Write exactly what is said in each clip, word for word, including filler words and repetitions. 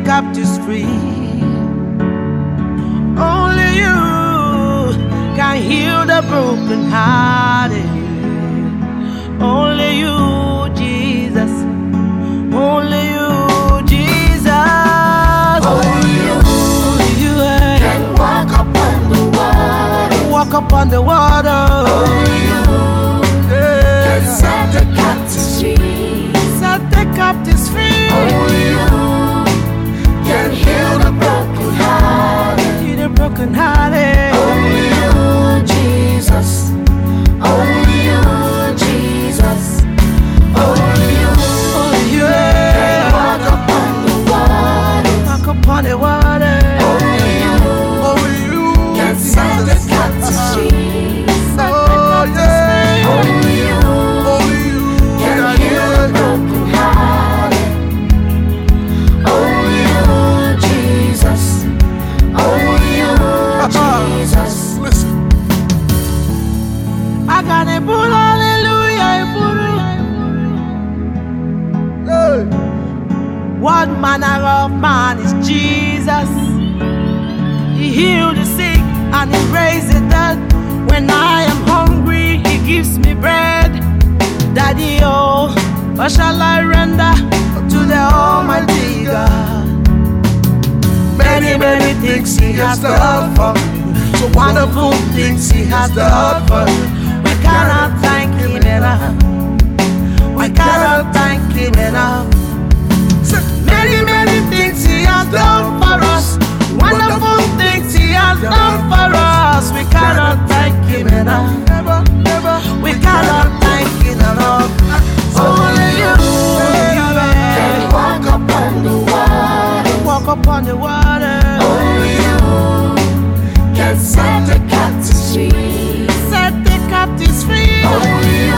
captives free. Only you can heal the brokenhearted. Only you, Jesus. Only you, Jesus. Only you, Only you eh, can walk upon the water. walk upon the water. Only you can set the captives free. Set the captives free. Only you can heal the brokenhearted. Heal the brokenhearted. Only you, Jesus. Only you, Jesus. Only you Only you can eh, walk upon the water. walk upon the water. Only you Only you can set the captives free. Set the Oh, captives free. Only you Only you can heal the brokenhearted. Only you, Jesus. Only you, Jesus. Listen, I got a bull, hallelujah, a bull. hey, What manner of man is Jesus? He healed the sick and he raised the dead. When I am hungry, he gives me bread. Daddy, oh, what shall I render to the Almighty God? Many, many things he has done for me. So wonderful things he has done for me. We cannot thank him enough. We cannot thank him enough. Many, many things he has done for us. Wonderful things he has done for us. We cannot thank him enough. never, never. We cannot thank him enough. Only you, Can you walk upon the water. walk upon the water. Only you can set the captives free. Set the captives free. Only you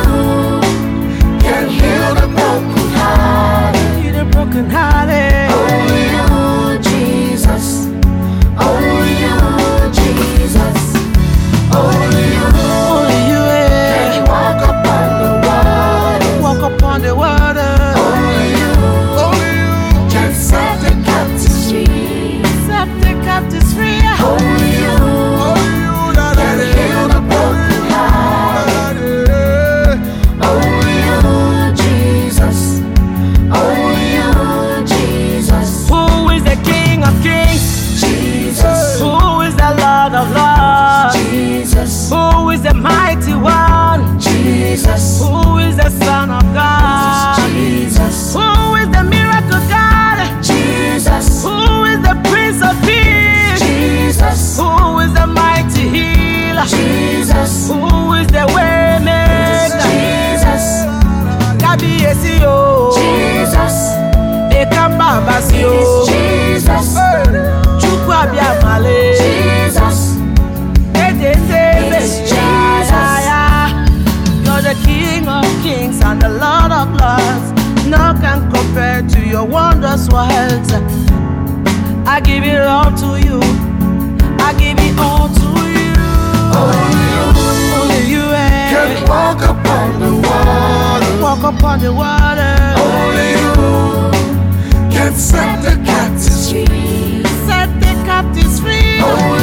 can heal the brokenhearted. Heal the brokenhearted. Only you, Jesus. Only you, Jesus. Only you Only you can eh, walk upon the water. walk upon the water. Only you Only you, can set the captives free. Set the captives free. Only you only you that can heal the brokenhearted. Only you, Jesus. Only you, Jesus. Who is the King of Kings? Jesus. Who is the Lord of Lords? Jesus. Who is the mighty one? Jesus. Who is the Son of God? Jesus. Who is the miracle God? Jesus. Who is the Prince of Peace? Jesus. Who is the mighty healer? Jesus. Who is the way maker? Jesus. Kabiyesi o, Jesus. Ekamba basi o, Jesus. Chukwu abịamale. Jesus. Jesus. You're the King of Kings and the Lord of Lords. No can compare to your wondrous works. I give it all to you. I give it all to you. Only you Only you eh, can walk upon the water. walk upon the water. Only you can set the captives free. Set the captives free. Only